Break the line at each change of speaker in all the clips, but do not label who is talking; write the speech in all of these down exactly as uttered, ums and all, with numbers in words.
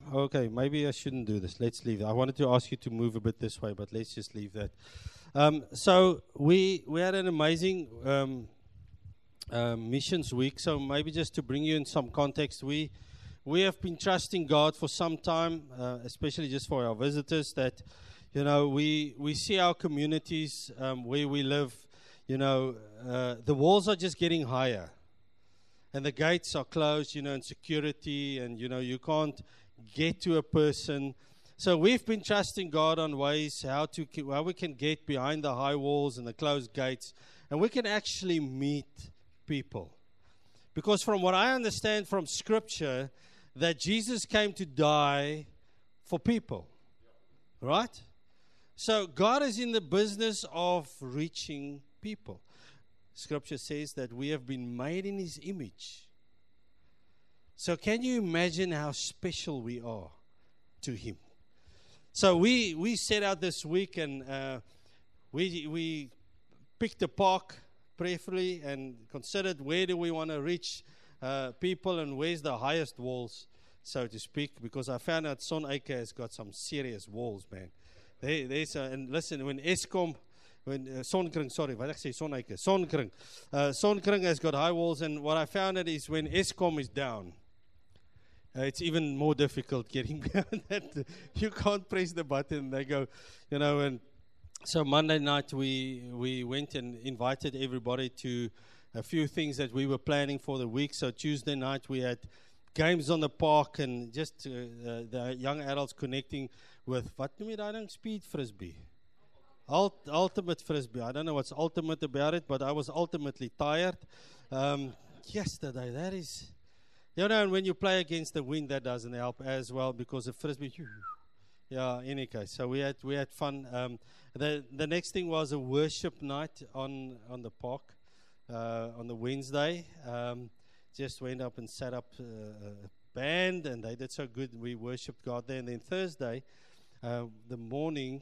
Okay, maybe I shouldn't do this. Let's leave that. I wanted to ask you to move a bit this way, but let's just leave that. Um, so we we had an amazing um, uh, missions week. So maybe just to bring you in some context, we we have been trusting God for some time, uh, especially just for our visitors. That you know we we see our communities um, where we live. You know uh, the walls are just getting higher, and the gates are closed. You know, and security, and you know you can't get to a person. So we've been trusting God on ways how to how we can get behind the high walls and the closed gates, and we can actually meet people. Because from what I understand from Scripture, that Jesus came to die for people, right? So God is in the business of reaching people. Scripture says that we have been made in His image. So can you imagine how special we are to Him? So we, we set out this week and uh, we we picked a park prayerfully and considered where do we want to reach uh, people and where's the highest walls, so to speak, because I found out Sonacre has got some serious walls, man. They, there's a, and listen, when Eskom, when uh, Sonkring, sorry, what did I say, Sonacre, Sonkring, uh, Sonkring has got high walls, and what I found out is when Eskom is down, Uh, it's even more difficult getting beyond that. You can't press the button. They go, you know. And so Monday night we we went and invited everybody to a few things that we were planning for the week. So Tuesday night we had games on the park and just uh, uh, the young adults connecting with what noem jy daai ding, speed frisbee, Ult- ultimate frisbee. I don't know what's ultimate about it, but I was ultimately tired um, yesterday. That is. You know, and when you play against the wind, that doesn't help as well because the frisbee. Yeah. Any case, so we had we had fun. Um, the the next thing was a worship night on on the park uh, on the Wednesday. Um, just went up and set up uh, a band, and they did so good. We worshipped God there, and then Thursday, uh, the morning,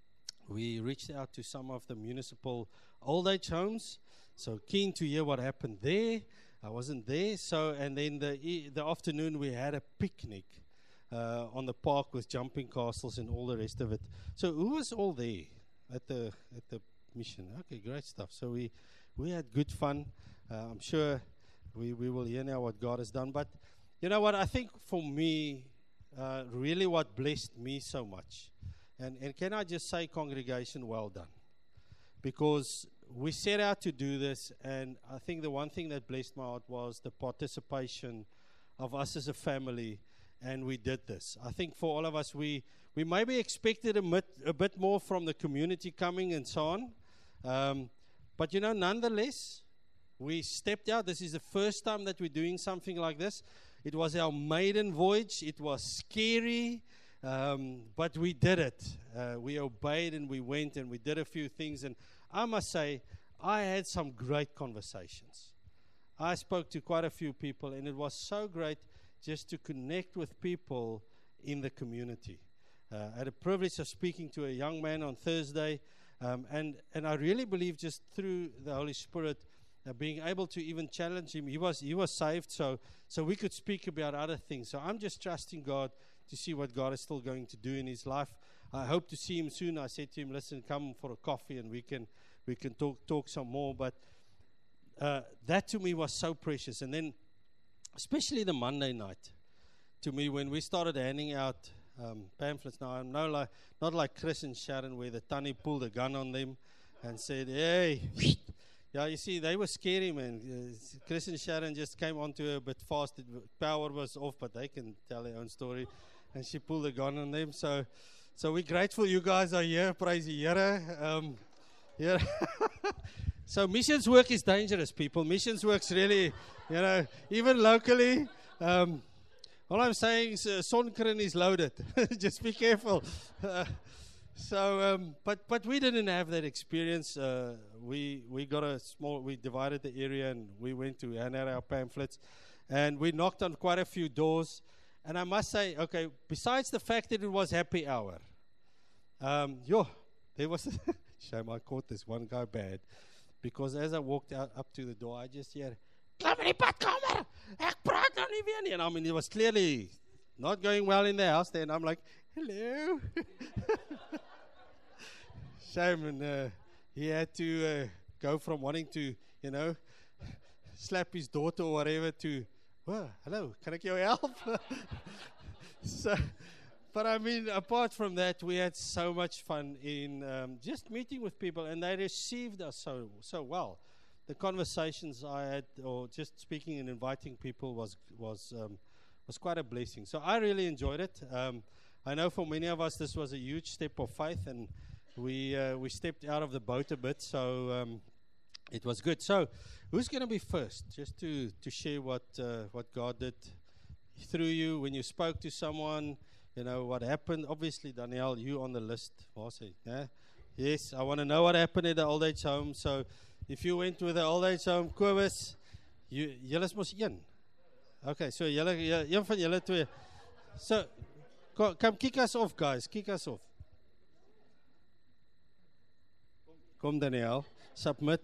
we reached out to some of the municipal old age homes. So keen to hear what happened there. I wasn't there, so and then the e- the afternoon we had a picnic uh, on the park with jumping castles and all the rest of it. So who was all there at the at the mission? Okay, great stuff. So we we had good fun. Uh, I'm sure we we will hear now what God has done. But you know what? I think for me, uh, really what blessed me so much, and and can I just say, congregation, well done, because we set out to do this, and I think the one thing that blessed my heart was the participation of us as a family, and we did this. I think for all of us, we, we maybe expected a bit, a bit more from the community coming and so on, um, but you know, nonetheless, we stepped out. This is the first time that we're doing something like this. It was our maiden voyage. It was scary, um, but we did it. Uh, we obeyed, and we went, and we did a few things, and I must say, I had some great conversations. I spoke to quite a few people, and it was so great just to connect with people in the community. Uh, I had a privilege of speaking to a young man on Thursday, um, and, and I really believe just through the Holy Spirit, uh, being able to even challenge him. He was he was saved, so so we could speak about other things. So I'm just trusting God to see what God is still going to do in his life. I hope to see him soon. I said to him, listen, come for a coffee and we can we can talk talk some more. But uh, that to me was so precious. And then especially the Monday night, to me, when we started handing out um, pamphlets. Now, I'm no like, not like Chris and Sharon where the Tanny pulled a gun on them and said, hey. Yeah, you see, they were scary, man. Uh, Chris and Sharon just came onto her a bit fast. The power was off, but they can tell their own story. And she pulled a gun on them. So so we're grateful you guys are here. Praise the Here. Um, yeah. So missions work is dangerous, people. Missions work's really, you know, even locally. Um, all I'm saying is uh, Sonkring is loaded. Just be careful. Uh, so, um, but but we didn't have that experience. Uh, we we got a small. We divided the area and we went to hand out our pamphlets, and we knocked on quite a few doors. And I must say, okay, besides the fact that it was happy hour, um, yo, there was shame I caught this one guy bad, because as I walked out up to the door, I just hear, "Klim in die badkamer, ek praat nou nie weer nie." And I mean, it was clearly not going well in the house. Then I'm like, hello. Shame, and uh, he had to uh, go from wanting to, you know, slap his daughter or whatever to, well, hello, can I get your help? So, but I mean, apart from that, we had so much fun in um, just meeting with people, and they received us so so well. The conversations I had, or just speaking and inviting people, was was um, was quite a blessing. So I really enjoyed it. Um, I know for many of us, this was a huge step of faith, and we uh, we stepped out of the boat a bit. So um, it was good. So who's going to be first, just to to share what uh, what God did through you when you spoke to someone? You know, what happened. Obviously, Danielle, you on the list. Was it? Yeah? Yes, I want to know what happened at the old age home. So, if you went to the old age home, Kobus, you, julle is mos een. Okay, so julle, ja, een van julle twee. So, co- come kick us off, guys. Kick us off. Kom, Danielle. Submit.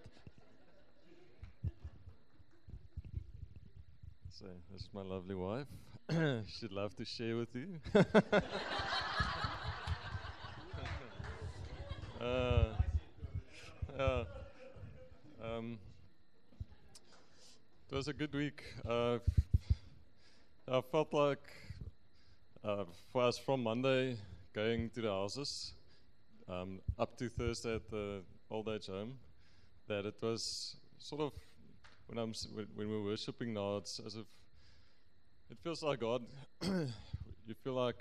So, this is my lovely wife. She'd love to share with you. uh, uh, um, it was a good week. Uh, I felt like uh, for us from Monday going to the houses um, up to Thursday at the old age home, that it was sort of when I'm s- when when we're worshiping now, it's as if it feels like God. You feel like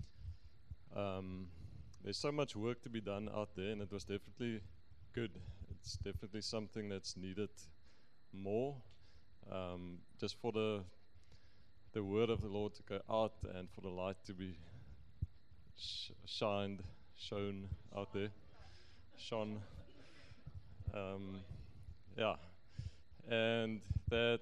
um, there's so much work to be done out there, and it was definitely good. It's definitely something that's needed more, um, just for the the word of the Lord to go out and for the light to be sh- shined, shown out there, shone. Um, yeah, and that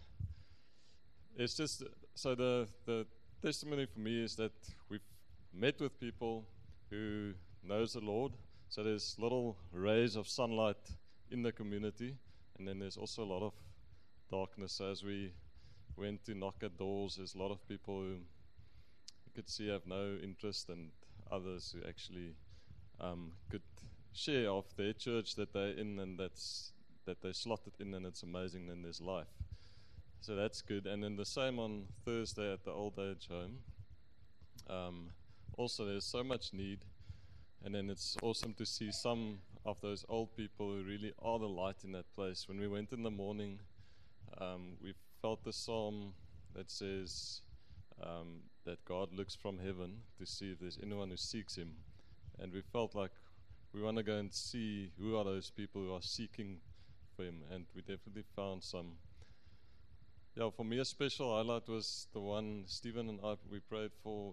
it's just. So the, the testimony for me is that we've met with people who knows the Lord. So there's little rays of sunlight in the community, and then there's also a lot of darkness. So as we went to knock at doors, there's a lot of people who you could see have no interest, and others who actually um, could share of their church that they're in, and that's that they slotted in, and it's amazing. Then there's life. So that's good. And then the same on Thursday at the old age home. Um, also, there's so much need. And then it's awesome to see some of those old people who really are the light in that place. When we went in the morning, um, we felt the psalm that says um, that God looks from heaven to see if there's anyone who seeks him. And we felt like we want to go and see who are those people who are seeking for him. And we definitely found some. Yeah, for me a special highlight was the one Stephen and I, we prayed for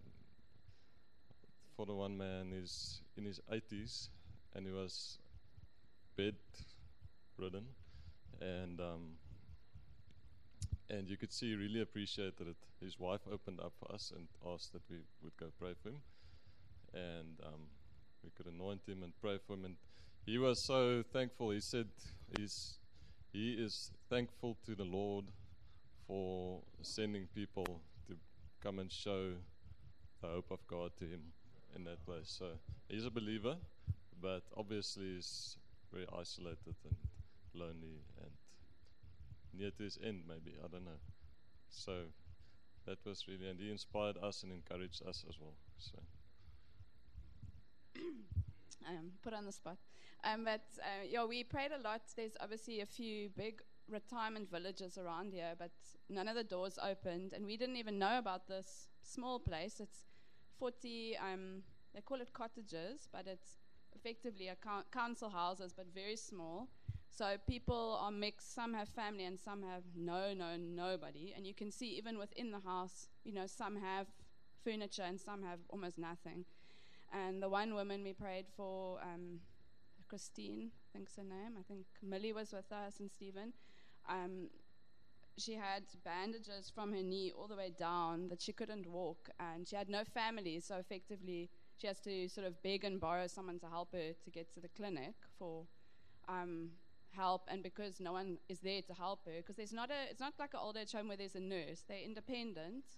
for the one man who's in his eighties, and he was bedridden, and um, and you could see he really appreciated it. His wife opened up for us and asked that we would go pray for him, and um, we could anoint him and pray for him, and he was so thankful. He said he's he is thankful to the Lord for sending people to come and show the hope of God to him in that place. So he's a believer, but obviously he's very isolated and lonely and near to his end, maybe, I don't know. So that was really, and he inspired us and encouraged us as well. So
um, put on the spot. Um, but uh, yeah, we prayed a lot. There's obviously a few big retirement villages around here, but none of the doors opened, and we didn't even know about this small place. It's forty, um, they call it cottages, but it's effectively a co- council houses, but very small. So people are mixed. Some have family and some have no, no, nobody. And you can see even within the house, you know, some have furniture and some have almost nothing. And the one woman we prayed for, um, Christine, I think's her name. I think Millie was with us and Stephen. Um, she had bandages from her knee all the way down that she couldn't walk, and she had no family, so effectively she has to sort of beg and borrow someone to help her to get to the clinic for um, help. And because no one is there to help her, because there's not a, it's not like an old age home where there's a nurse. They're independent,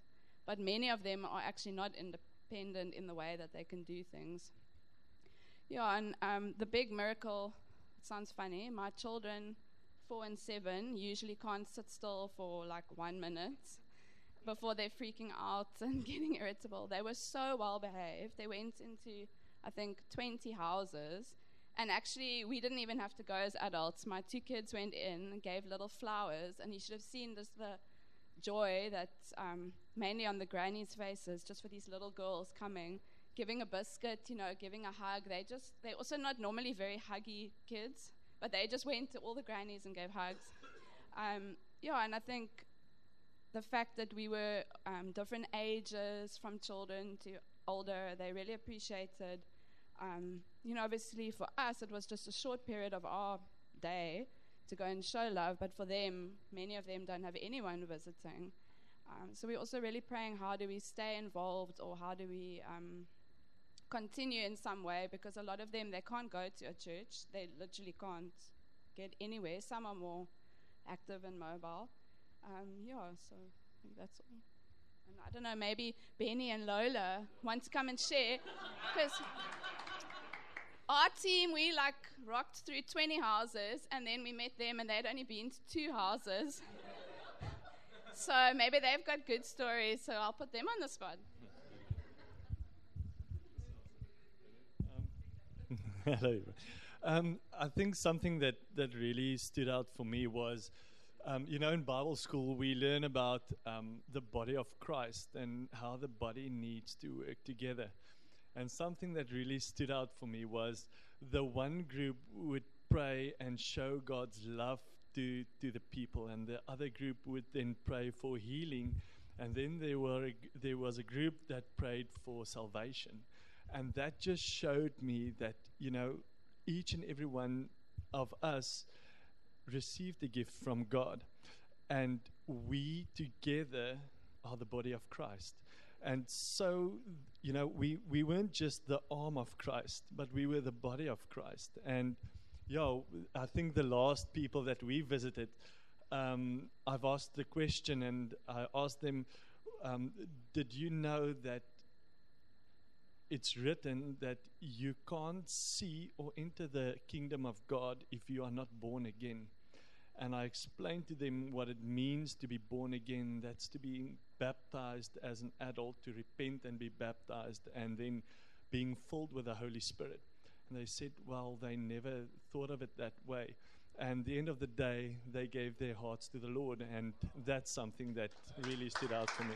but many of them are actually not independent in the way that they can do things. Yeah, and um, the big miracle, it sounds funny, my children, four and seven, usually can't sit still for like one minute before they're freaking out and getting irritable. They were so well behaved. They went into, I think, twenty houses, and actually we didn't even have to go as adults. My two kids went in and gave little flowers, and you should have seen this, the joy that um, mainly on the grannies' faces, just for these little girls coming, giving a biscuit, you know, giving a hug. They just, they're also not normally very huggy kids, but they just went to all the grannies and gave hugs. Um, yeah, and I think the fact that we were um, different ages, from children to older, they really appreciated. Um, you know, obviously for us, it was just a short period of our day to go and show love, but for them, many of them don't have anyone visiting. Um, so we're also really praying, how do we stay involved, or how do we um, continue in some way, because a lot of them, they can't go to a church. They literally can't get anywhere. Some are more active and mobile. Um, yeah, so I think that's all. And I don't know, maybe Benny and Lola want to come and share, because our team, we like rocked through twenty houses, and then we met them and they'd only been to two houses. So maybe they've got good stories, so I'll put them on the spot.
Um, hello. Um, I think something that, that really stood out for me was, um, you know, in Bible school we learn about um, the body of Christ and how the body needs to work together. And something that really stood out for me was the one group would pray and show God's love to, to the people, and the other group would then pray for healing, and then there were a, there was a group that prayed for salvation. And that just showed me that, you know, each and every one of us received a gift from God, and we together are the body of Christ. And so, you know, we, we weren't just the arm of Christ, but we were the body of Christ. And, yeah, I think the last people that we visited, um, I've asked the question, and I asked them, um, did you know that it's written that you can't see or enter the kingdom of God if you are not born again? And I explained to them what it means to be born again. That's to be baptized as an adult, to repent and be baptized, and then being filled with the Holy Spirit. And they said, well, they never thought of it that way. And at the end of the day, they gave their hearts to the Lord, and that's something that really stood out for me.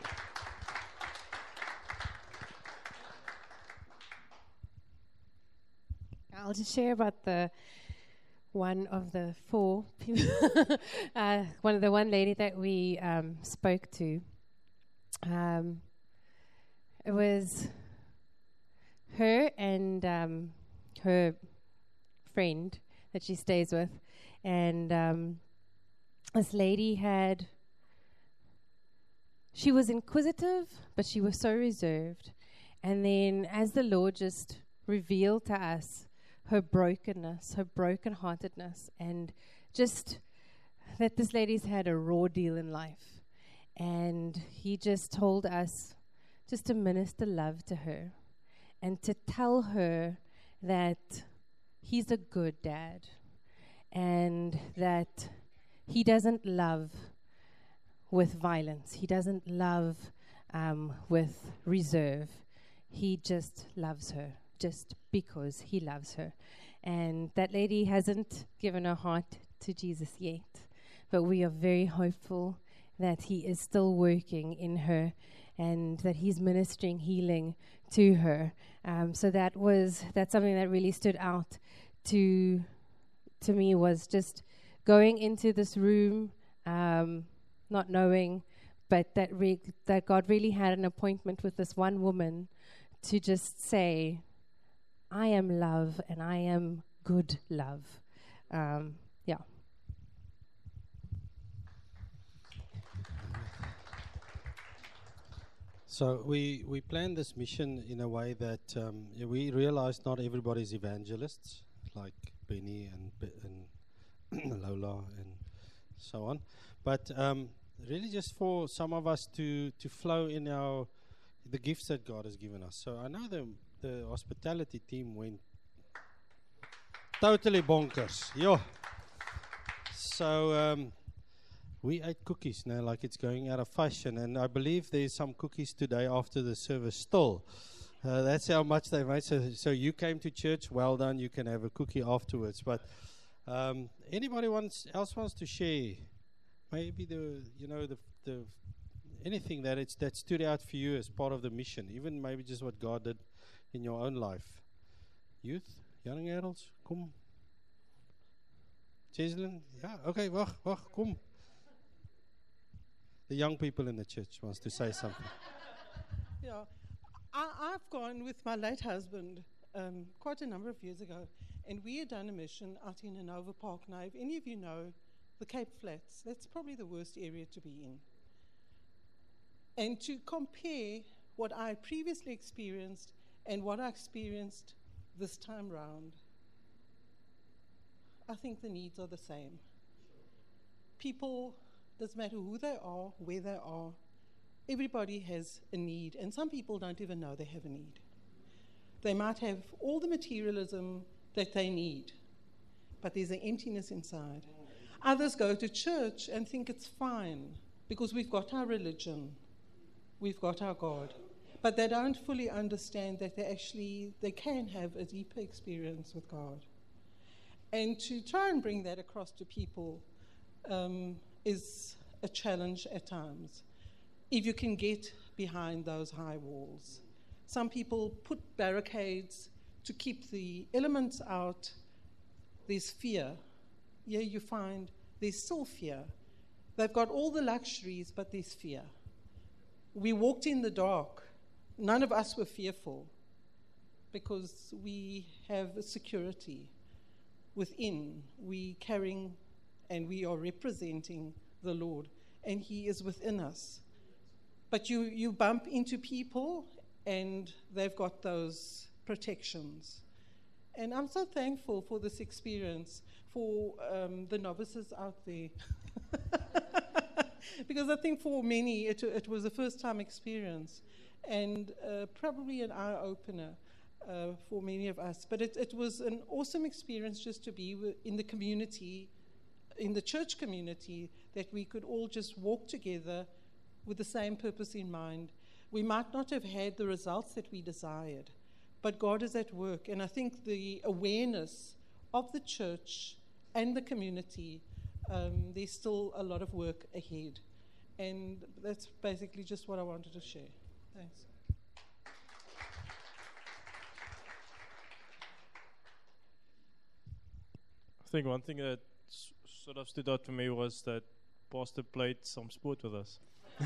I'll just share about the one of the four people, uh, one of the one lady that we um, spoke to. Um, it was her and um, her friend that she stays with, and um, this lady had, she was inquisitive, but she was so reserved. And then as the Lord just revealed to us her brokenness, her brokenheartedness, and just that this lady's had a raw deal in life. And he just told us just to minister love to her and to tell her that he's a good dad and that he doesn't love with violence. He doesn't love um, with reserve. He just loves her just because he loves her. And that lady hasn't given her heart to Jesus yet, but we are very hopeful that he is still working in her and that he's ministering healing to her. Um, so that was, that's something that really stood out to, to me, was just going into this room, um, not knowing, but that re- that God really had an appointment with this one woman to just say, I am love and I am good love. Um, yeah.
So we, we planned this mission in a way that um, yeah, we realized not everybody's evangelists, like Benny and, Be- and Lola and so on. But um, really just for some of us to, to flow in our the gifts that God has given us. So I know the the hospitality team went totally bonkers. Yo. So um, we ate cookies now, like it's going out of fashion, and I believe there's some cookies today after the service still. Uh, that's how much they made. So, so you came to church, well done. You can have a cookie afterwards. But um, anybody wants else wants to share? Maybe the you know the the anything that it's that stood out for you as part of the mission. Even maybe just what God did in your own life. Youth, young adults, come. Cheslin, yeah, okay, wag, wag, kom. The young people in the church wants to say something.
Yeah, I, I've gone with my late husband um, quite a number of years ago, and we had done a mission out in Hanover Park. Now, if any of you know the Cape Flats, that's probably the worst area to be in. And to compare what I previously experienced and what I experienced this time round, I think the needs are the same. People, doesn't matter who they are, where they are, everybody has a need, and some people don't even know they have a need. They might have all the materialism that they need, but there's an emptiness inside. Others go to church and think it's fine because we've got our religion, we've got our God, but they don't fully understand that they actually, they can have a deeper experience with God. And to try and bring that across to people um, is a challenge at times, if you can get behind those high walls. Some people put barricades to keep the elements out. There's fear. Here you find there's still fear. They've got all the luxuries, but there's fear. We walked in the dark. None of us were fearful because we have a security. Within, we carrying and we are representing the Lord, and He is within us. But you, you bump into people, and they've got those protections. And I'm so thankful for this experience, for um, the novices out there. Because I think for many, it, it was a first-time experience, and uh, probably an eye-opener. Uh, for many of us. But it, it was an awesome experience just to be w- in the community, in the church community, that we could all just walk together with the same purpose in mind. We might not have had the results that we desired, but God is at work. And I think the awareness of the church and the community, um, there's still a lot of work ahead. And that's basically just what I wanted to share. Thanks.
I think one thing that s- sort of stood out for me was that Pastor played some sport with us.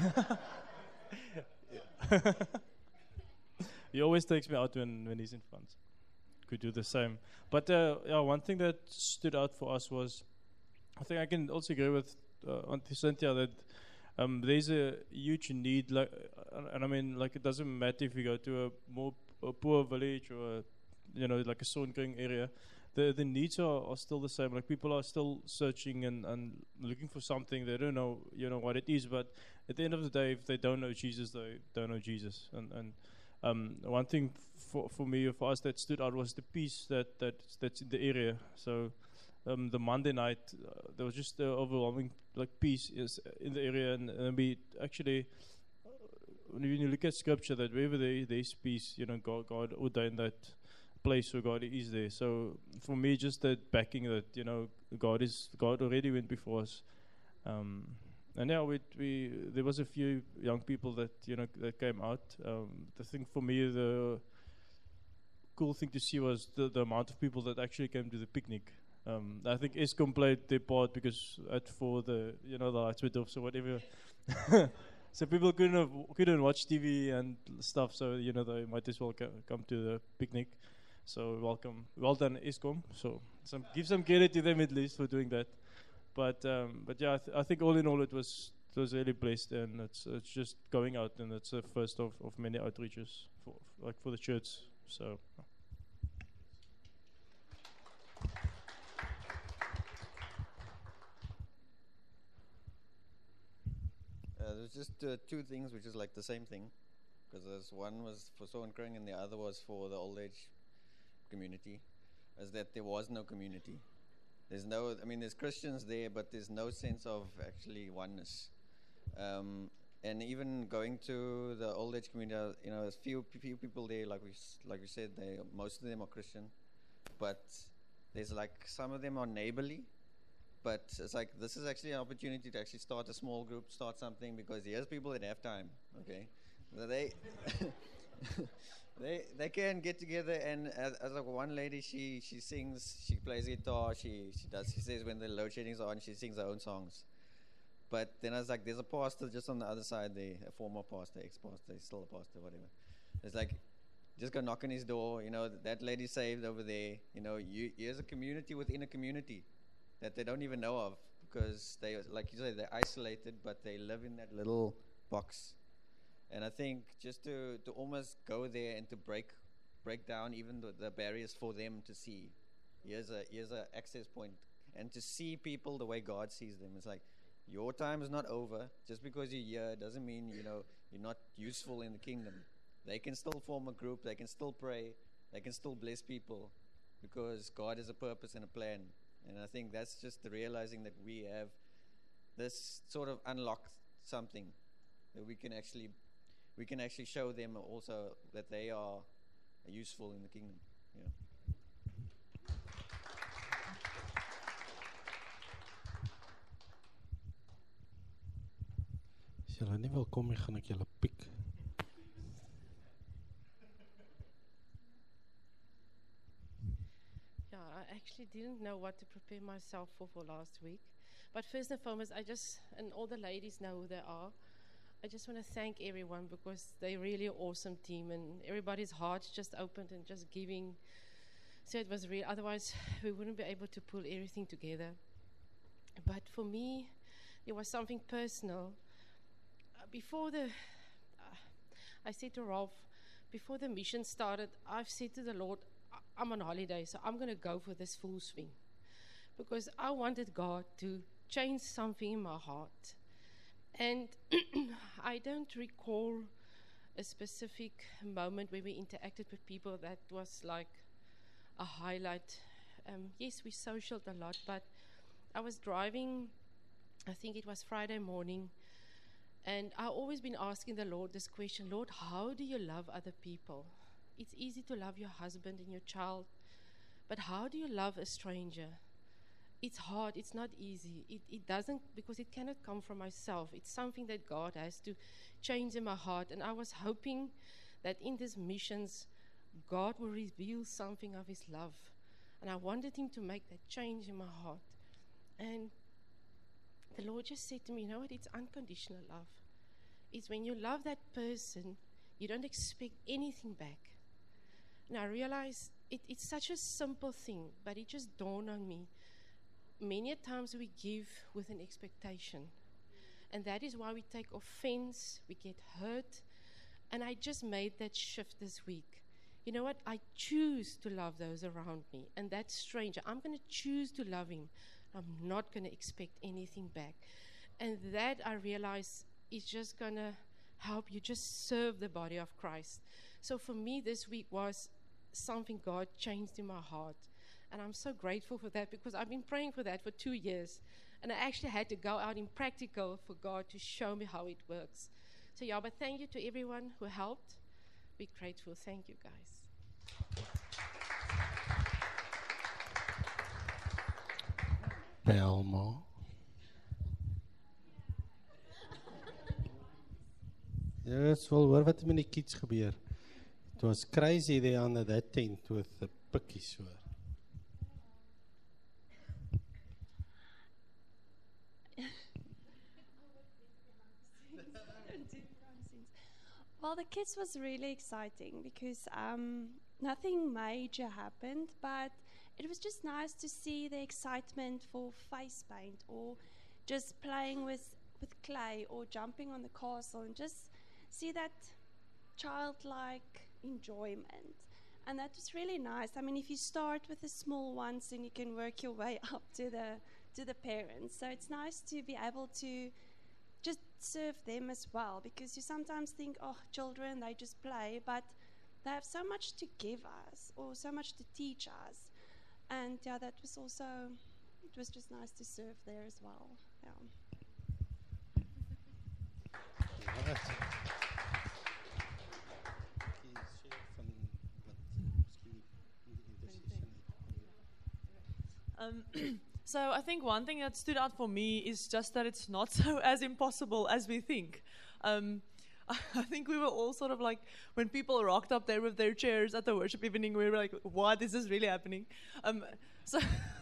He always takes me out when, when he's in front. Could do the same. But uh, yeah, one thing that stood out for us was, I think I can also agree with uh, Auntie Cynthia that um, there's a huge need, like, uh, and I mean, like, it doesn't matter if you go to a more a poor village or a, you know, like a Songkring area. The the needs are, are still the same. Like, people are still searching and, and looking for something. They don't know, you know, what it is. But at the end of the day, if they don't know Jesus, they don't know Jesus. And and um, one thing for for me, for us, that stood out was the peace that that that's in the area. So um, the Monday night, uh, there was just uh, overwhelming like peace is in the area, and, and we actually, uh, when you look at Scripture, that wherever there there's peace, you know, God God ordained that place where God is there. So for me, just that backing that, you know, God is God already went before us. Um, and yeah, we we there was a few young people that, you know, that came out. Um, the thing for me, the cool thing to see was the, the amount of people that actually came to the picnic. Um, I think Eskom played their part because at four the you know the lights went off, so whatever. So people couldn't have, couldn't watch T V and stuff. So you know they might as well co- come to the picnic. So welcome, well done, Eskom. So some, give some credit to them at least for doing that. But um, but yeah, I, th- I think all in all it was it was really blessed, and it's it's just going out, and it's the first of, of many outreaches for like for the church. So.
there's just uh, two things which is like the same thing, because there's one was for Soul and Crowing and the other was for the old age community, is that there was no community. There's no, I mean, there's Christians there, but there's no sense of actually oneness. Um, and even going to the old age community, uh, you know, there's few few people there, like we s- like we said, they most of them are Christian, but there's like some of them are neighborly. But it's like, this is actually an opportunity to actually start a small group, start something, because here's people that have time, okay? So they, they they can get together, and as, as like one lady, she she sings, she plays guitar, she she does, she says when the load sheddings are on, she sings her own songs. But then I was like, there's a pastor just on the other side there, a former pastor, ex-pastor, he's still a pastor, whatever. It's like, just go knock on his door, you know, that lady's saved over there, you know, you, here's a community within a community that they don't even know of, because they, like you say, they're isolated, but they live in that little box. And I think just to, to almost go there and to break break down even the, the barriers for them to see, here's a here's a access point, and to see people the way God sees them. It's like, your time is not over. Just because you're here doesn't mean, you know, you're not useful in the kingdom. They can still form a group, they can still pray, they can still bless people, because God has a purpose and a plan. And I think that's just the realizing that we have this sort of unlocked something that we can actually we can actually show them also that they are useful in the kingdom. Yeah.
As julle nie wil kom nie, gaan ek julle piek.
Yeah, I actually didn't know what to prepare myself for for last week. But first and foremost, I just, and all the ladies know who they are, I just want to thank everyone, because they're really an awesome team, and everybody's hearts just opened and just giving. So it was real. Otherwise, we wouldn't be able to pull everything together. But for me, it was something personal. Uh, before the, uh, I said to Rolf, before the mission started, I've said to the Lord, I- I'm on holiday, so I'm going to go for this full swing. Because I wanted God to change something in my heart. And I don't recall a specific moment where we interacted with people that was like a highlight. Um, yes, we socialed a lot, but I was driving, I think it was Friday morning, and I've always been asking the Lord this question, Lord, how do you love other people? It's easy to love your husband and your child, but how do you love a stranger? It's hard, it's not easy. It, it doesn't, because it cannot come from myself. It's something that God has to change in my heart. And I was hoping that in these missions, God will reveal something of his love. And I wanted him to make that change in my heart. And the Lord just said to me, you know what, it's unconditional love. It's when you love that person, you don't expect anything back. And I realized it, it's such a simple thing, but it just dawned on me. Many a times we give with an expectation. And that is why we take offense, we get hurt. And I just made that shift this week. You know what? I choose to love those around me. And that stranger, I'm going to choose to love him. I'm not going to expect anything back. And that, I realize, is just going to help you just serve the body of Christ. So for me, this week was something God changed in my heart. And I'm so grateful for that, because I've been praying for that for two years. And I actually had to go out in practical for God to show me how it works. So yeah, but thank you to everyone who helped. We're grateful. Thank you, guys.
Belma. Ja, ek wil hoor wat met die kids gebeur. It was crazy there under that tent with the pikkies hoor.
Well, the kids was really exciting because um, nothing major happened, but it was just nice to see the excitement for face paint or just playing with, with clay or jumping on the castle and just see that childlike enjoyment. And that was really nice. I mean, if you start with the small ones, then you can work your way up to the to the parents. So it's nice to be able to just serve them as well, because you sometimes think, oh, children, they just play, but they have so much to give us or so much to teach us. And yeah, that was also, it was just nice to serve there as well. Yeah.
Um, so I think one thing that stood out for me is just that it's not so as impossible as we think. Um, I think we were all sort of like, when people rocked up there with their chairs at the worship evening, we were like, what, is this really happening? Um, so,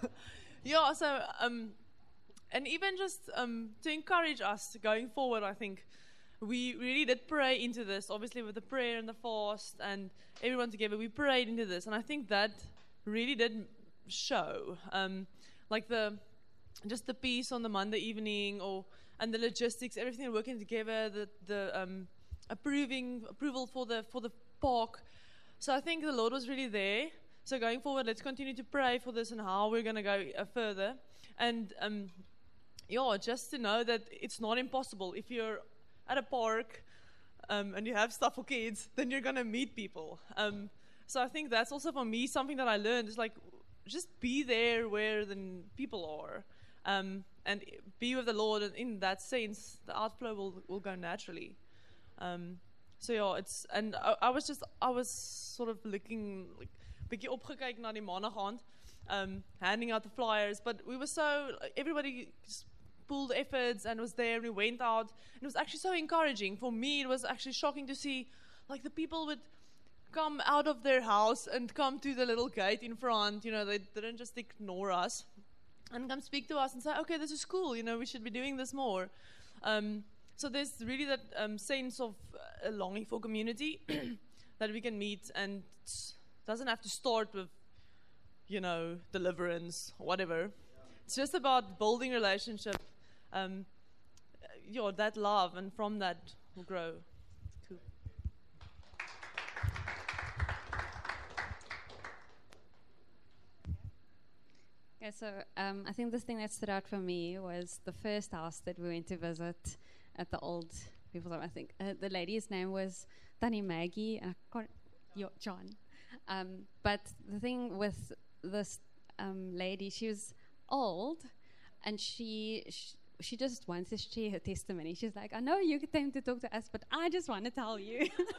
yeah, so, um, and even just um, to encourage us going forward, I think we really did pray into this, obviously with the prayer and the fast and everyone together, we prayed into this, and I think that really did show, um, like the, just the peace on the Monday evening, or and the logistics, everything working together, the the um, approving approval for the for the park. So I think the Lord was really there. So going forward, let's continue to pray for this and how we're going to go uh, further. And um, yeah, just to know that it's not impossible. If you're at a park um, and you have stuff for kids, then you're going to meet people. Um, so I think that's also for me something that I learned is like, just be there where the people are. Um, and be with the Lord, and in that sense, the outflow will, will go naturally. Um, so yeah, it's, and I, I was just, I was sort of looking, like, bietjie opgekyk na die maandag aand, um, handing out the flyers, but we were so, everybody just pulled efforts and was there, and we went out, and it was actually so encouraging. For me, it was actually shocking to see, like, the people would come out of their house and come to the little gate in front, you know, they didn't just ignore us, and come speak to us and say, okay, this is cool, you know, we should be doing this more. Um, so there's really that um, sense of uh, longing for community that we can meet, and it doesn't have to start with, you know, deliverance, or whatever. It's just about building relationship, um, you know, that love, and from that will grow. Cool.
Okay, so um, I think the thing that stood out for me was the first house that we went to visit at the old people's home. I think uh, the lady's name was Tanny Maggie, and I can't, yo, John. Um, but the thing with this um, lady, she was old, and she, she she just wants to share her testimony. She's like, I know you came to talk to us, but I just want to tell you.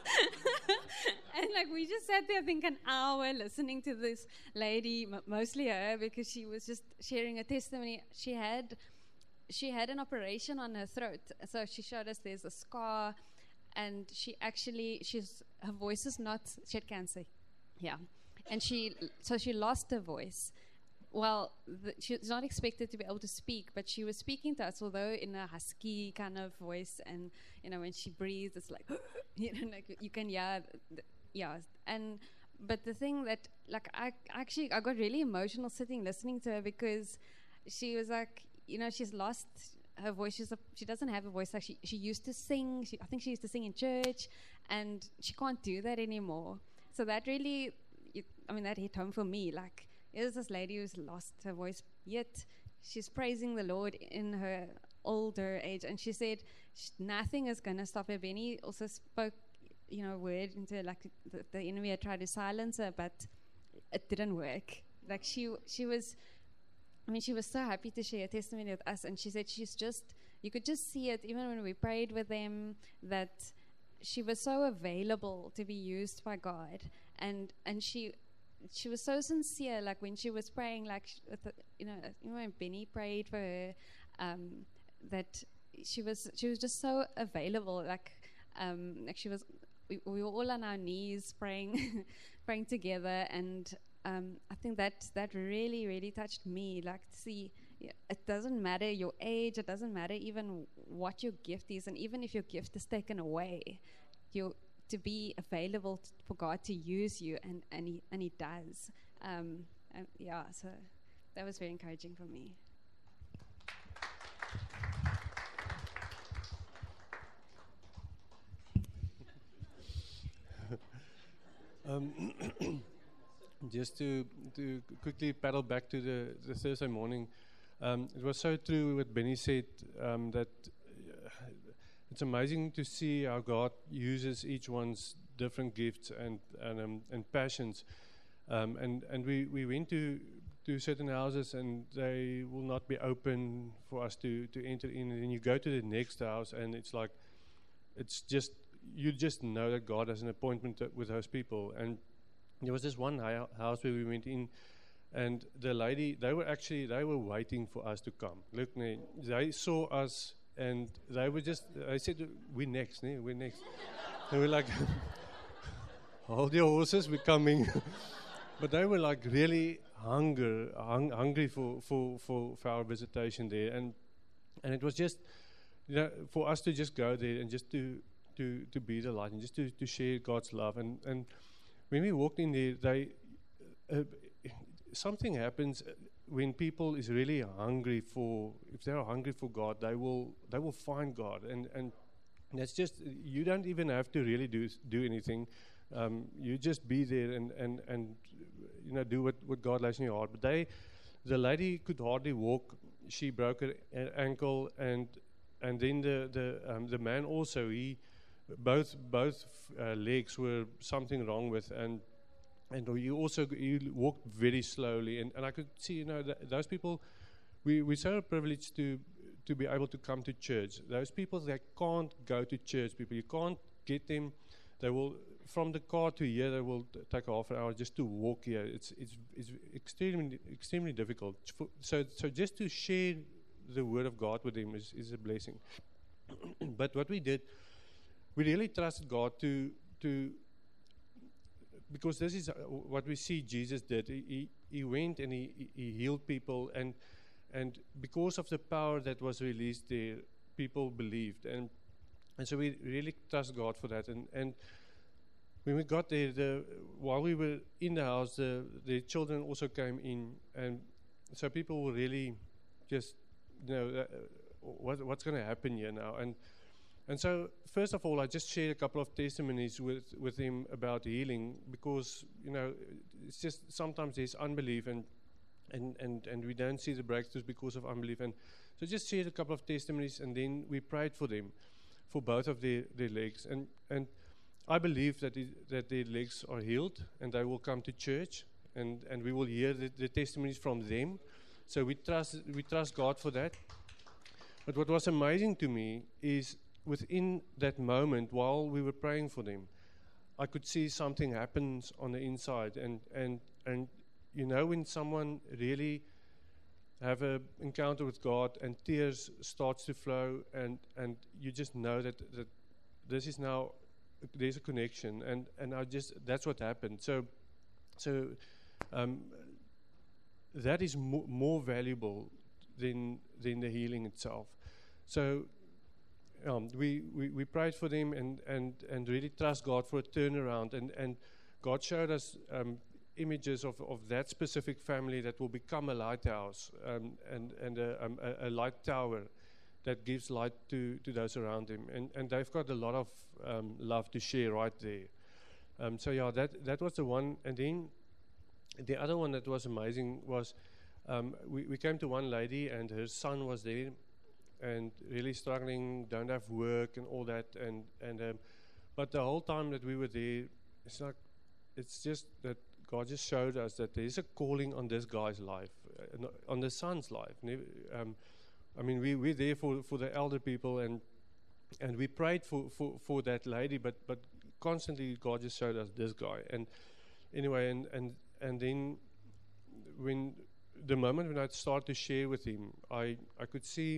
And like we just sat there, I think, an hour listening to this lady, m- mostly her, because she was just sharing a testimony. She had, she had an operation on her throat, so she showed us there's a scar, and she actually, she's her voice is not. She had cancer, yeah, and she so she lost her voice. Well, the, she's not expected to be able to speak, but she was speaking to us, although in a husky kind of voice, and you know when she breathes, it's like you know, like you can hear, yeah. And but the thing that, like, I actually I got really emotional sitting listening to her, because she was like, you know, she's lost her voice. She's a, she doesn't have a voice like she she used to sing. She, I think she used to sing in church, and she can't do that anymore. So that really, it, I mean, that hit home for me, like. Is this lady who's lost her voice, yet she's praising the Lord in her older age, and she said sh- nothing is going to stop her. Benny also spoke, you know, a word into like the, the enemy had tried to silence her, but it didn't work. Like she, she was, I mean, she was so happy to share her testimony with us, and she said she's just, you could just see it even when we prayed with them, that she was so available to be used by God, and and she. She was so sincere, like when she was praying, like sh- the, you know, you know when Benny prayed for her, um, that she was she was just so available, like um, like she was. We, we were all on our knees praying, praying together, and um, I think that that really really touched me. Like to see, yeah, it doesn't matter your age, it doesn't matter even what your gift is, and even if your gift is taken away, you. To be available t- for God to use you, and, and he and he does. Um, and yeah, so that was very encouraging for me.
um, just to to quickly paddle back to the, the Thursday morning, um, it was so true what Benny said, um, that uh, it's amazing to see how God uses each one's different gifts and and, um, and passions. Um, and and we, we went to to certain houses and they will not be open for us to, to enter in. And then you go to the next house and it's like, it's just, you just know that God has an appointment with those people. And there was this one hi- house where we went in, and the lady, they were actually, they were waiting for us to come. Look, nee, they saw us and they were just, I said, we're next, nee, we're next. And we're like, hold your horses, we're coming. But they were like really hunger, hung, hungry for, for, for, for our visitation there. And and it was just, you know, for us to just go there and just to to, to be the light and just to, to share God's love. And, and when we walked in there, they uh, something happens when people is really hungry for, if they are hungry for God, they will they will find God. And and that's just, you don't even have to really do do anything. Um, you just be there and, and, and you know, do what, what God lays in your heart. But they, the lady could hardly walk. She broke her a- ankle, and and then the the um, the man also, he both both uh, legs were something wrong with, and and he also he walked very slowly. And, and I could see, you know, th- those people. We we're so privileged to to be able to come to church. Those people that can't go to church, people you can't get them. They will, from the car to here, they will t- take half an hour just to walk here. It's it's it's extremely extremely difficult. For, so so just to share the word of God with them is, is a blessing. But what we did, we really trusted God to to because this is what we see Jesus did. He he, he went and he, he healed people, and and because of the power that was released there, people believed. And And so we really trust God for that. And and when we got there, the, while we were in the house, the, the children also came in. And so people were really just, you know, uh, what, what's going to happen here now? And and so, first of all, I just shared a couple of testimonies with, with him about healing, because, you know, it's just sometimes there's unbelief, and, and, and, and we don't see the breakthroughs because of unbelief. And so just shared a couple of testimonies, and then we prayed for them, for both of their, their legs. And and I believe that it, that their legs are healed, and they will come to church, and, and we will hear the, the testimonies from them. So we trust we trust God for that. But what was amazing to me is within that moment, while we were praying for them, I could see something happens on the inside. And, and, and you know, when someone really have an encounter with God and tears starts to flow, and, and you just know that, that this is now, there's a connection, and, and I just, that's what happened. So so um, that is mo- more valuable than than the healing itself. So um, we, we, we prayed for them, and, and, and really trust God for a turnaround, and, and God showed us um, images of, of that specific family that will become a lighthouse, um, and, and a, um, a, a light tower that gives light to, to those around them. And, and they've got a lot of um, love to share right there. Um, so yeah, that, that was the one. And then the other one that was amazing was um, we, we came to one lady, and her son was there and really struggling, don't have work and all that. And, and um, but the whole time that we were there, it's like, it's just that God just showed us that there is a calling on this guy's life, uh, on the son's life. Um, I mean, we, we're there for, for the elder people, and and we prayed for, for, for that lady, but, but constantly God just showed us this guy. And anyway, and, and, and then when the moment when I started to share with him, I, I could see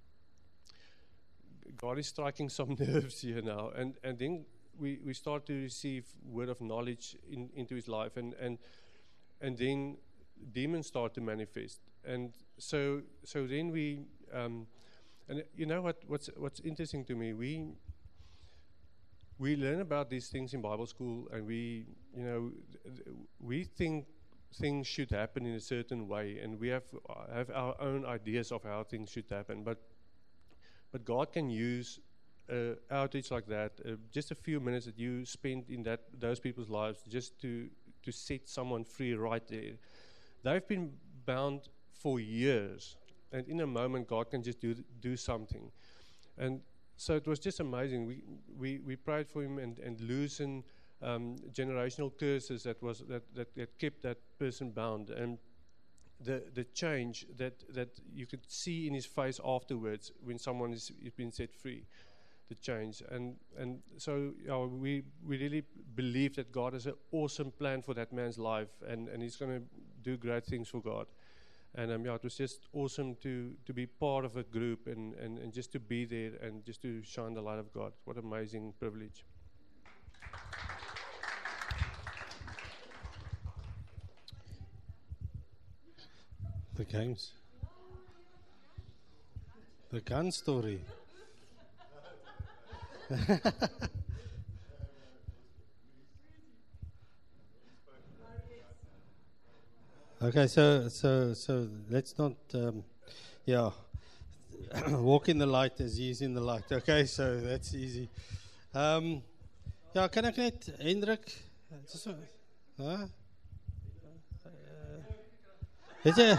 God is striking some nerves here now. And, and then we, we start to receive word of knowledge in, into his life, and, and and then demons start to manifest. And so so then we um, and you know what what's what's interesting to me, we we learn about these things in Bible school, and we you know we think things should happen in a certain way, and we have uh, have our own ideas of how things should happen, but but God can use Uh, outreach like that, uh, just a few minutes that you spend in that those people's lives, just to to set someone free right there. They've been bound for years, and in a moment God can just do do something. And so it was just amazing. We we, we prayed for him and and loosened um, generational curses that was that, that that kept that person bound, and the the change that that you could see in his face afterwards when someone is, is been set free, the change. And and so you know, we we really believe that God has an awesome plan for that man's life, and and he's going to do great things for God. And um, yeah, it was just awesome to to be part of a group and, and, and just to be there and just to shine the light of God. What an amazing privilege.
The games. The gun story. Okay, so so so let's not, um, yeah, walk in the light as he is in the light. Okay, so that's easy. Um, ja, kan ek net Hendrik, just, huh? Weet jy?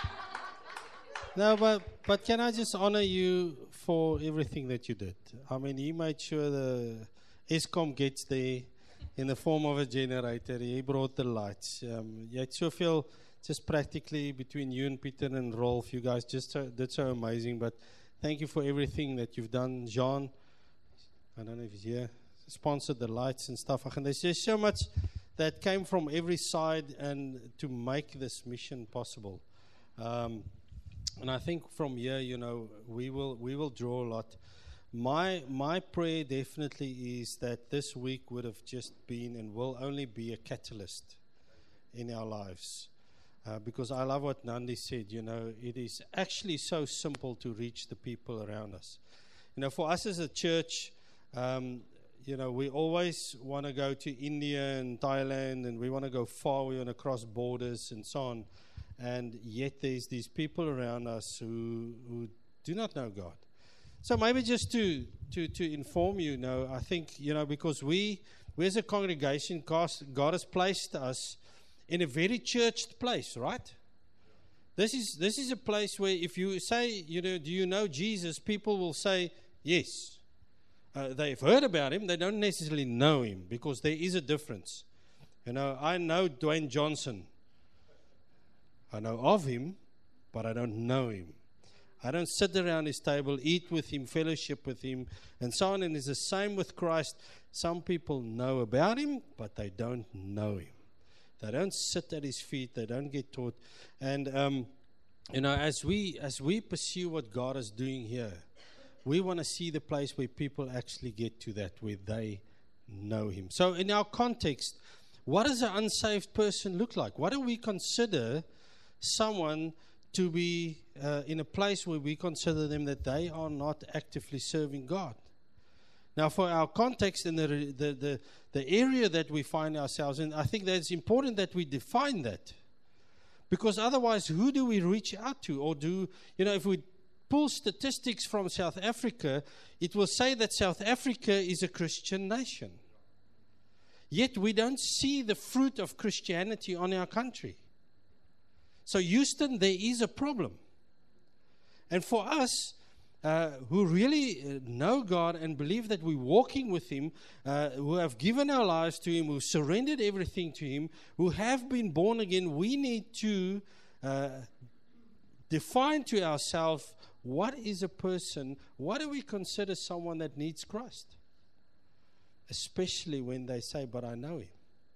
No, but but can I just honor you for everything that you did? I mean, he made sure the Eskom gets there in the form of a generator. He brought the lights. Um, you had soveel, just practically between you and Peter and Rolf, you guys just so, did so amazing. But thank you for everything that you've done. Jean, I don't know if he's here, sponsored the lights and stuff. And there's just so much that came from every side and to make this mission possible. Um, and I think from here, you know, we will we will draw a lot. My my prayer definitely is that this week would have just been and will only be a catalyst in our lives. Uh, because I love what Nandi said, you know, it is actually so simple to reach the people around us. You know, for us as a church, um, you know, we always want to go to India and Thailand, and we want to go far, we want to cross borders and so on. And yet there's these people around us who who do not know God. So maybe just to, to, to inform you, you know, I think, you know, because we, we as a congregation, God has placed us in a very churched place, right? This is this is a place where if you say, you know, do you know Jesus, people will say, yes. Uh, they've heard about him, they don't necessarily know him, because there is a difference. You know, I know Dwayne Johnson. I know of him, but I don't know him. I don't sit around his table, eat with him, fellowship with him, and so on. And it's the same with Christ. Some people know about him, but they don't know him. They don't sit at his feet. They don't get taught. And, um, you know, as we as we pursue what God is doing here, we want to see the place where people actually get to that, where they know him. So in our context, what does an unsaved person look like? What do we consider someone to be uh, in a place where we consider them that they are not actively serving God? Now, for our context and the, the, the, the area that we find ourselves in, I think that it's important that we define that. Because otherwise, who do we reach out to? Or do, you know, if we pull statistics from South Africa, it will say that South Africa is a Christian nation. Yet we don't see the fruit of Christianity on our country. So Houston, there is a problem. And for us, uh, who really know God and believe that we're walking with him, uh, who have given our lives to him, who surrendered everything to him, who have been born again, we need to uh, define to ourselves, what is a person, what do we consider someone that needs Christ? Especially when they say, but I know him.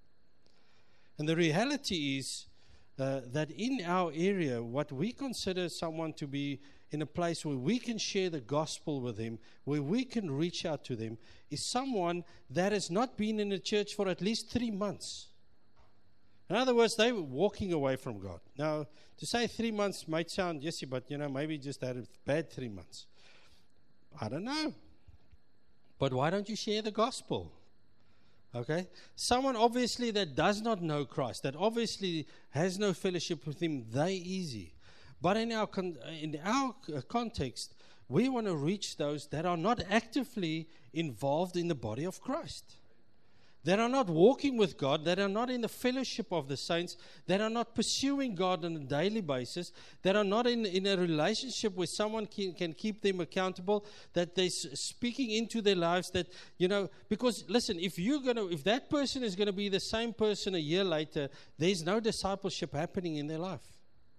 And the reality is uh, that in our area, what we consider someone to be in a place where we can share the gospel with them, where we can reach out to them, is someone that has not been in a church for at least three months. In other words, they were walking away from God. Now, to say three months might sound, yes, but, you know, maybe just had a bad three months. I don't know. But why don't you share the gospel? Okay? Someone obviously that does not know Christ, that obviously has no fellowship with him, they easy. But in our con- in our uh, context, we want to reach those that are not actively involved in the body of Christ. that are not walking with God, that are not in the fellowship of the saints, that are not pursuing God on a daily basis, that are not in, in a relationship where someone can, can keep them accountable, that they're speaking into their lives, that, you know, because, listen, if you're going to, if that person is going to be the same person a year later, there's no discipleship happening in their life.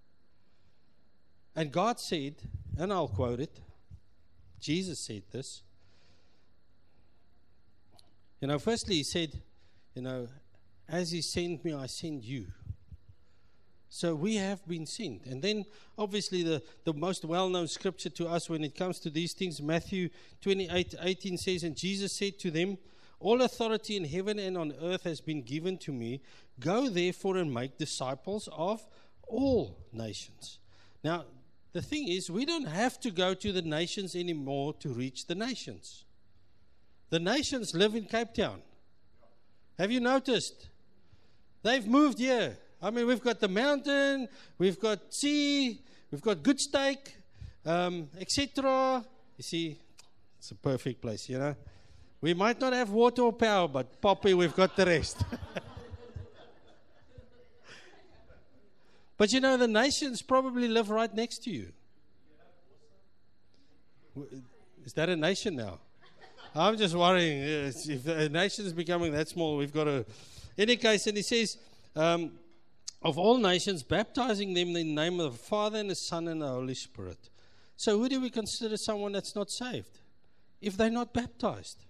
And God said, and I'll quote it, Jesus said this, you know, firstly he said, you know, as he sent me, I send you. So we have been sent. And then obviously the, the most well-known scripture to us when it comes to these things, Matthew twenty-eight eighteen says, and Jesus said to them, all authority in heaven and on earth has been given to me. Go therefore and make disciples of all nations. Now, the thing is, we don't have to go to the nations anymore to reach the nations. The nations live in Cape Town. Have you noticed? They've moved here. I mean, we've got the mountain, we've got sea, we've got good steak, um, et cetera. You see, it's a perfect place, you know. We might not have water or power, but Poppy, we've got the rest. But you know, the nations probably live right next to you. Is that a nation now? I'm just worrying. If the nation is becoming that small, we've got to... In any case, and he says, um, of all nations, baptizing them in the name of the Father and the Son and the Holy Spirit. So who do we consider someone that's not saved? If they're not baptized.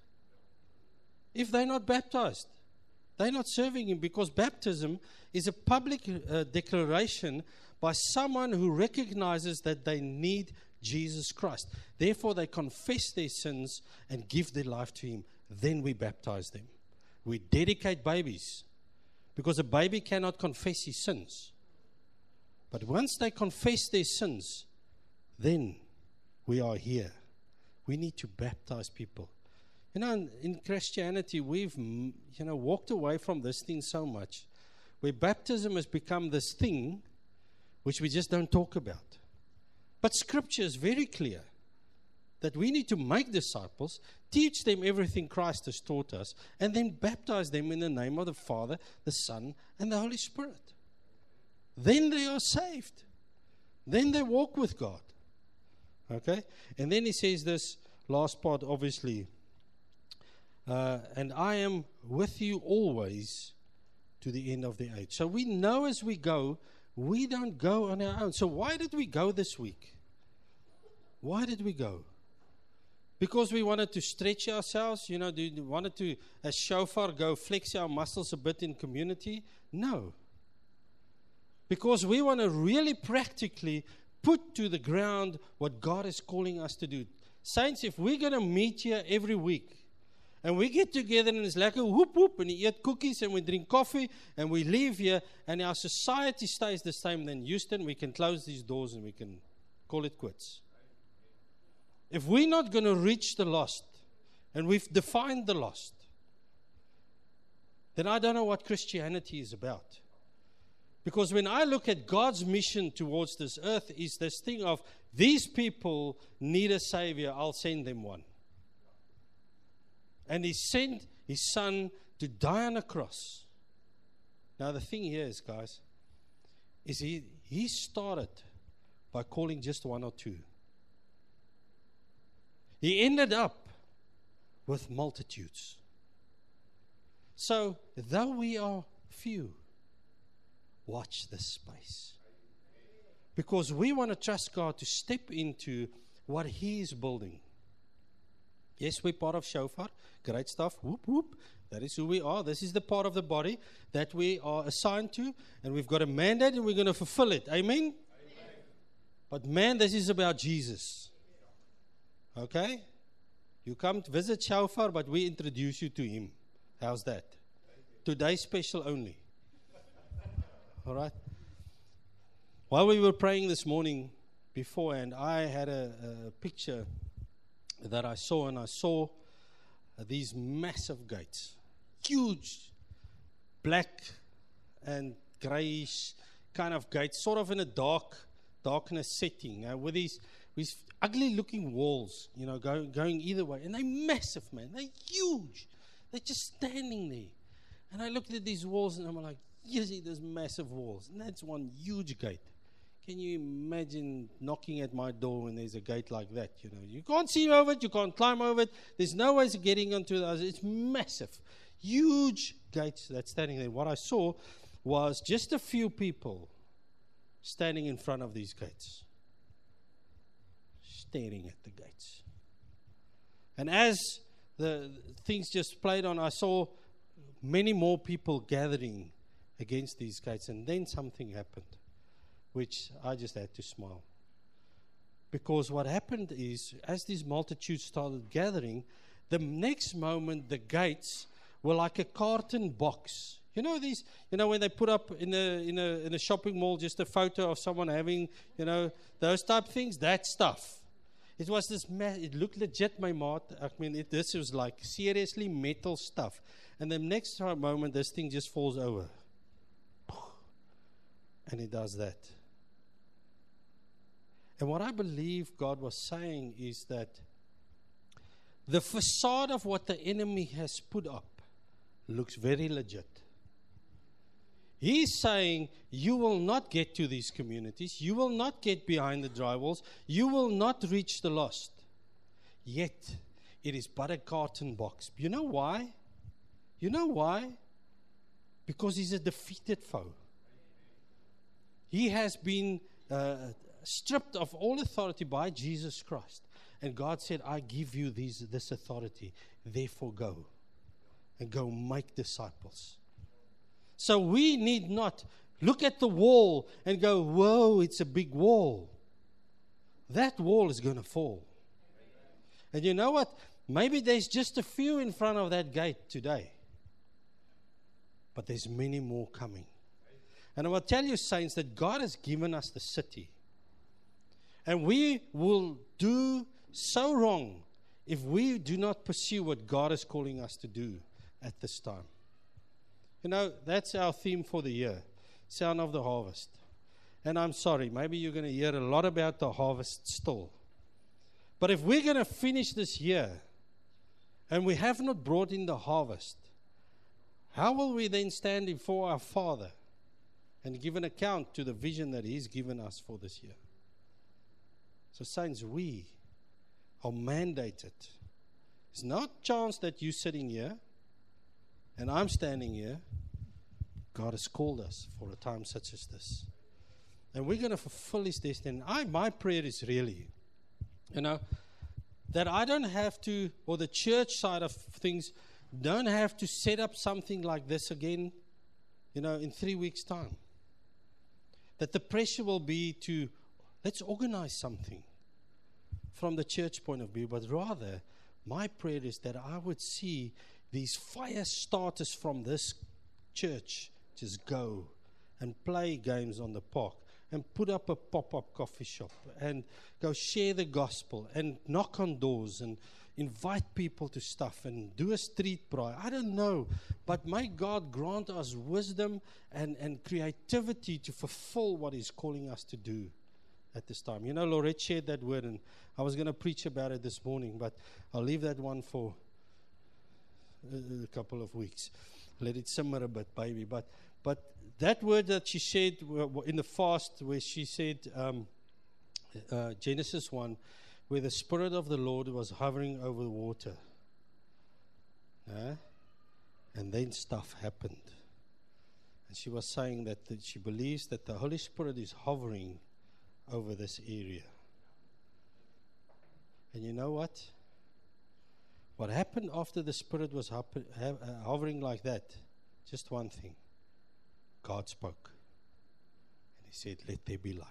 If they're not baptized. They're not serving Him, because baptism is a public uh, declaration by someone who recognizes that they need Jesus Christ. Therefore, they confess their sins and give their life to Him. Then we baptize them. We dedicate babies, because a baby cannot confess his sins. But once they confess their sins, then we are here. We need to baptize people. You know, in, in Christianity, we've, you know, walked away from this thing so much, where baptism has become this thing which we just don't talk about. But Scripture is very clear that we need to make disciples, teach them everything Christ has taught us, and then baptize them in the name of the Father, the Son, and the Holy Spirit. Then they are saved. Then they walk with God. Okay? And then he says this last part, obviously, uh, and I am with you always to the end of the age. So we know as we go, we don't go on our own. So why did we go this week? Why did we go? Because we wanted to stretch ourselves, you know, do we wanted to, as shofar, go flex our muscles a bit in community? No. Because we want to really practically put to the ground what God is calling us to do. Saints, if we're going to meet here every week, and we get together and it's like a whoop whoop, and we eat cookies and we drink coffee and we leave here, and our society stays the same, then Houston, we can close these doors and we can call it quits. If we're not going to reach the lost, and we've defined the lost, then I don't know what Christianity is about. Because when I look at God's mission towards this earth, is this thing of, these people need a Savior, I'll send them one. And He sent His Son to die on a cross. Now the thing here is, guys, is He, he started by calling just one or two. He ended up with multitudes. So, though we are few, watch this space. Because we want to trust God to step into what He is building. Yes, we're part of Shofar. Great stuff. Whoop, whoop. That is who we are. This is the part of the body that we are assigned to. And we've got a mandate and we're going to fulfill it. Amen? Amen. But man, this is about Jesus. Okay? You come to visit Shofar, but we introduce you to Him. How's that? Today's special only. All right? While we were praying this morning beforehand, I had a, a picture that I saw, and I saw uh, these massive gates. Huge, black and greyish kind of gates, sort of in a dark, darkness setting, uh, with these, these ugly looking walls, you know, going, going either way. And they're massive, man. They're huge. They're just standing there. And I looked at these walls and I'm like, you see these massive walls. And that's one huge gate. Can you imagine knocking at my door when there's a gate like that? You know, you can't see over it, you can't climb over it. There's no ways of getting onto those. It's massive, huge gates that's standing there. What I saw was just a few people standing in front of these gates, staring at the gates. And as the things just played on, I saw many more people gathering against these gates. And then something happened, which I just had to smile. Because what happened is, as these multitudes started gathering, the next moment the gates were like a carton box. You know these, you know when they put up in a in a in a shopping mall just a photo of someone having, you know, those type of things, that stuff. It was this, ma- it looked legit, my maat. I mean, it, this was like seriously metal stuff. And the next moment, this thing just falls over. And it does that. And what I believe God was saying is that the facade of what the enemy has put up looks very legit. He's saying, you will not get to these communities. You will not get behind the dry walls. You will not reach the lost. Yet, it is but a carton box. You know why? You know why? Because he's a defeated foe. He has been uh, stripped of all authority by Jesus Christ. And God said, I give you these, this authority. Therefore go. And go make disciples. So we need not look at the wall and go, whoa, it's a big wall. That wall is going to fall. And you know what? Maybe there's just a few in front of that gate today. But there's many more coming. And I will tell you, saints, that God has given us the city. And we will do so wrong if we do not pursue what God is calling us to do at this time. You know, that's our theme for the year, Sound of the Harvest. And I'm sorry, maybe you're going to hear a lot about the harvest still. But if we're going to finish this year and we have not brought in the harvest, how will we then stand before our Father and give an account to the vision that He's given us for this year? So, saints, we are mandated. It's not chance that you're sitting here and I'm standing here. God has called us for a time such as this. And we're going to fulfill His destiny. I, my prayer is really, you know, that I don't have to, or the church side of things, don't have to set up something like this again, you know, in three weeks' time. That the pressure will be to, let's organize something from the church point of view, but rather, my prayer is that I would see these fire starters from this church just go and play games on the park and put up a pop-up coffee shop and go share the gospel and knock on doors and invite people to stuff and do a street prayer. I don't know, but may God grant us wisdom and, and creativity to fulfill what He's calling us to do at this time. You know, Lorette shared that word, and I was going to preach about it this morning, but I'll leave that one for a couple of weeks. Let it simmer a bit, baby. But but that word that she said in the fast, where she said, um, uh, Genesis one, where the Spirit of the Lord was hovering over the water. Uh, and then stuff happened. And she was saying that, that she believes that the Holy Spirit is hovering over this area. And you know what? What happened after the Spirit was hover, uh, hovering like that? Just one thing. God spoke. And He said, let there be light.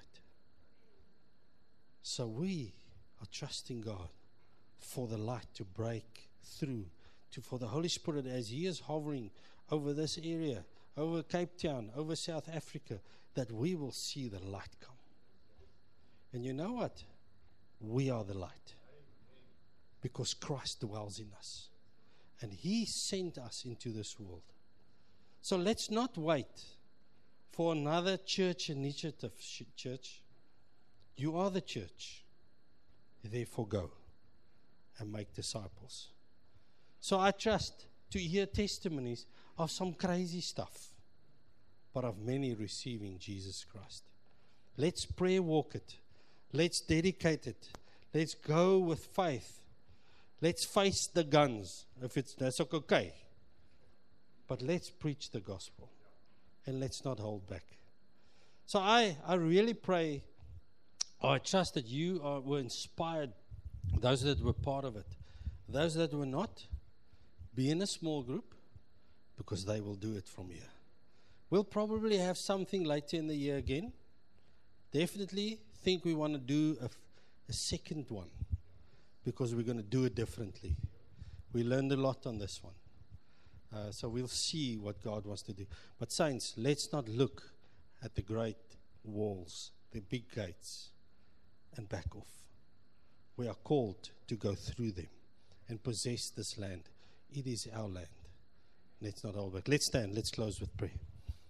So we are trusting God for the light to break through, to for the Holy Spirit, as He is hovering over this area, over Cape Town, over South Africa, that we will see the light come. And you know what? We are the light. Because Christ dwells in us. And He sent us into this world. So let's not wait for another church initiative, sh- church. You are the church. Therefore go and make disciples. So I trust to hear testimonies of some crazy stuff, but of many receiving Jesus Christ. Let's prayer walk it. Let's dedicate it. Let's go with faith. Let's face the guns. If it's that's okay. But let's preach the gospel. And let's not hold back. So I, I really pray, oh, I trust that you are, were inspired, those that were part of it. Those that were not, be in a small group, because they will do it from here. We'll probably have something later in the year again. Definitely think we want to do a, a second one, because we're going to do it differently. We learned a lot on this one. Uh, so we'll see what God wants to do. But saints, let's not look at the great walls, the big gates, and back off. We are called to go through them and possess this land. It is our land. Let's not hold back. Let's stand. Let's close with prayer.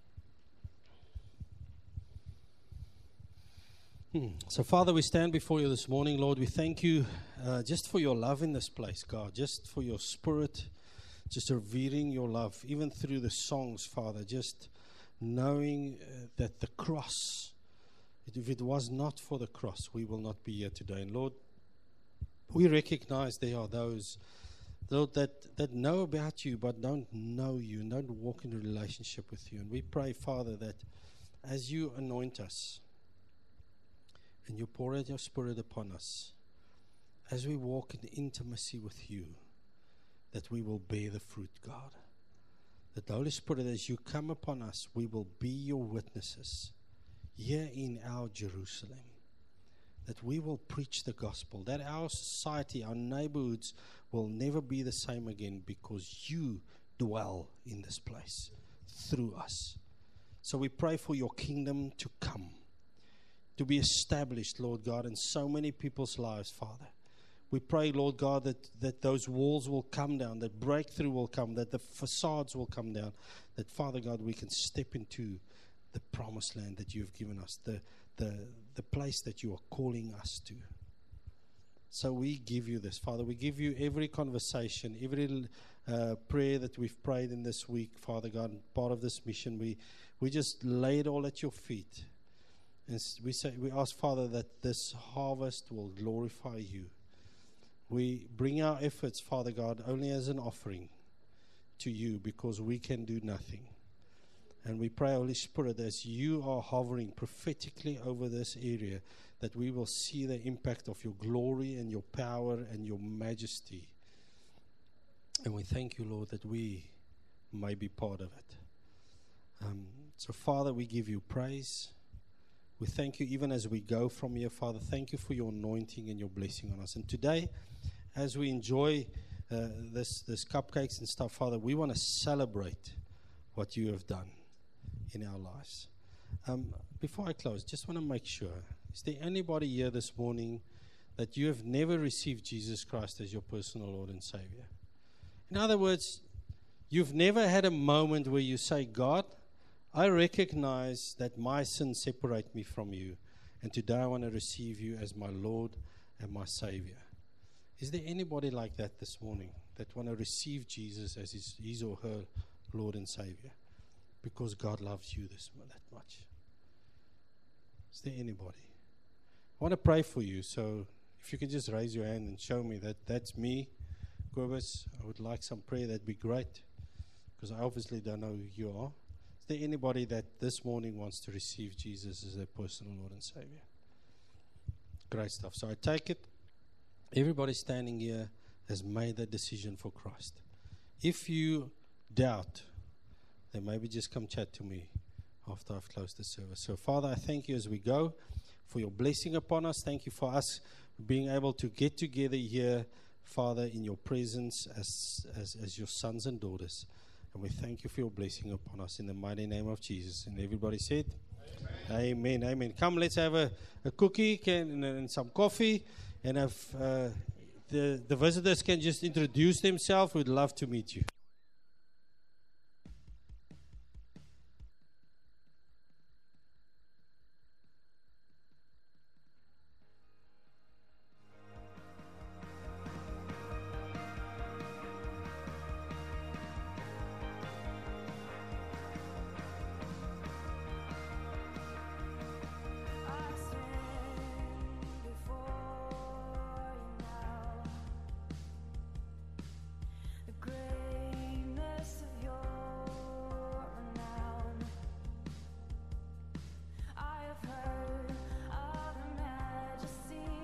Hmm. So, Father, we stand before you this morning, Lord. We thank you uh, just for your love in this place, God. Just for your spirit, just revering your love, even through the songs, Father. Just knowing uh, that the cross, if it was not for the cross, we will not be here today. And Lord, we recognize there are those, Lord, that, that know about you but don't know you and don't walk in a relationship with you. And we pray, Father, that as you anoint us and you pour out your Spirit upon us, as we walk in intimacy with you, that we will bear the fruit, God. That the Holy Spirit, as you come upon us, we will be your witnesses here in our Jerusalem. That we will preach the gospel. That our society, our neighborhoods will never be the same again, because you dwell in this place through us. So we pray for your kingdom to come, to be established, Lord God, in so many people's lives, Father. We pray, Lord God, that, that those walls will come down, that breakthrough will come, that the facades will come down, that, Father God, we can step into the promised land that you have given us, the, the, the place that you are calling us to. So we give you this, Father. We give you every conversation, every uh, prayer that we've prayed in this week, Father God, part of this mission. We, we just lay it all at your feet. And we say, we ask, Father, that this harvest will glorify you. We bring our efforts, Father God, only as an offering to you, because we can do nothing. And we pray, Holy Spirit, as you are hovering prophetically over this area, that we will see the impact of your glory and your power and your majesty. And we thank you, Lord, that we may be part of it. Um, so, Father, we give you praise. We thank you even as we go from here, Father. Thank you for your anointing and your blessing on us. And today, as we enjoy uh, this, this cupcakes and stuff, Father, we want to celebrate what you have done in our lives. Um, before I close, just want to make sure, is there anybody here this morning that you have never received Jesus Christ as your personal Lord and Savior? In other words, you've never had a moment where you say, God, I recognize that my sins separate me from you, and today I want to receive you as my Lord and my Savior. Is there anybody like that this morning that want to receive Jesus as his, his or her Lord and Savior? Because God loves you this that much. Is there anybody? I want to pray for you, so if you can just raise your hand and show me that that's me, Kobus, I would like some prayer. That'd be great, because I obviously don't know who you are. Is there anybody that this morning wants to receive Jesus as their personal Lord and Savior? Great stuff. So I take it, everybody standing here has made that decision for Christ. If you doubt, then maybe just come chat to me after I've closed the service. So, Father, I thank you as we go for your blessing upon us. Thank you for us being able to get together here, Father, in your presence as, as, as your sons and daughters. And we thank you for your blessing upon us in the mighty name of Jesus. And everybody said, Amen. Amen. Amen. Come, let's have a, a cookie can, and, and some coffee. And if uh, the, the visitors can just introduce themselves, we'd love to meet you.